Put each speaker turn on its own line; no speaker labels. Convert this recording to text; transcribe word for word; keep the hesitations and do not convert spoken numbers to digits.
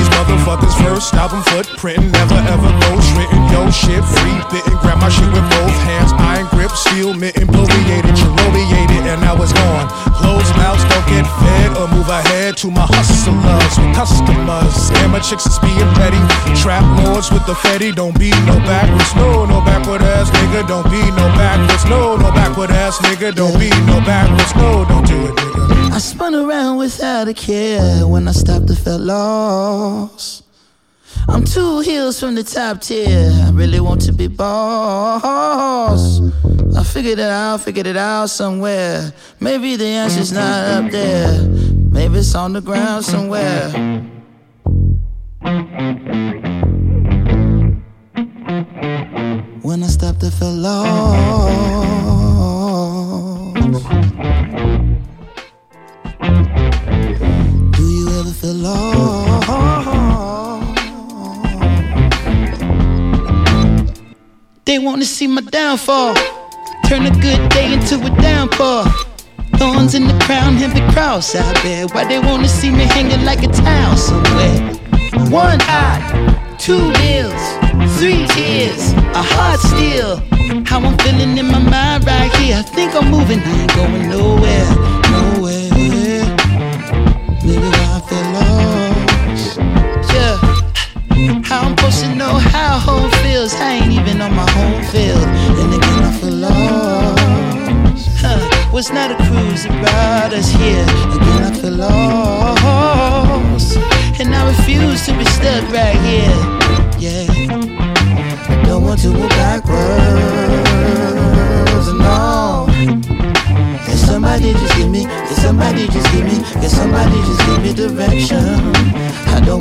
these motherfuckers first album footprint, never ever ghost written. Yo, shit, free bitten, grab my shit with both hands, iron grip, steel mitten, bloviated, cheroleated, and now it's gone. Closed mouths don't get fed or move ahead to my hustlers with customers. Scammer chicks is being petty, trap lords with the fetty. Don't be no backwards, no, no backward ass nigga. Don't be no backwards, no, no backward ass nigga. Don't be no backwards, no, don't do it, nigga.
I spun around without a care. When I stopped, I felt lost. I'm two hills from the top tier. I really want to be boss. I figured it out, figured it out somewhere. Maybe the answer's not up there. Maybe it's on the ground somewhere. When I stopped, I felt lost. Do you ever feel lost? They wanna see my downfall, turn a good day into a downpour. Thorns in the crown, heavy cross out there. Why they wanna see me hanging like a towel somewhere? One eye, two bills, three tears, a heart still. How I'm feeling in my mind right here. I think I'm moving, I ain't going nowhere, nowhere. Maybe why I feel lost. Yeah. How I'm supposed to know how home feels? I ain't even on my home field. And again I feel lost. Huh. Was not a cruise that brought us here. Again I feel lost. And I refuse to be stuck right here. Yeah. Don't want to go backwards, no. Can somebody just give me, can somebody just give me, can somebody just give me direction? I don't